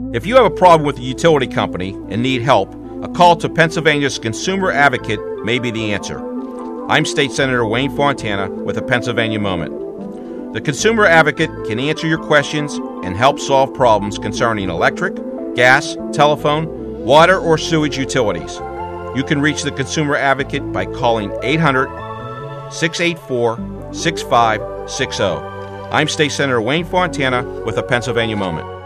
If you have a problem with the utility company and need help, a call to Pennsylvania's Consumer Advocate may be the answer. I'm State Senator Wayne Fontana with a Pennsylvania Moment. The Consumer Advocate can answer your questions and help solve problems concerning electric, gas, telephone, water, or sewage utilities. You can reach the Consumer Advocate by calling 800-684-6560. I'm State Senator Wayne Fontana with a Pennsylvania Moment.